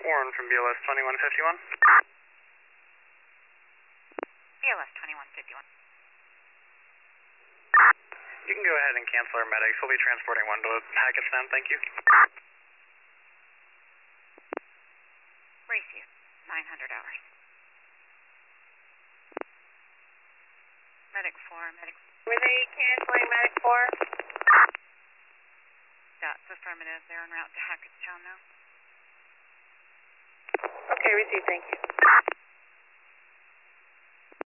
Warren from BLS 2151. BLS 2151. You can go ahead and cancel our medics. We'll be transporting one to Hackettstown, thank you. Race you, 900 hours. Medic 4, medic. Were they canceling medic 4? That's affirmative. They're en route to Hackettstown now. Okay, received, thank you.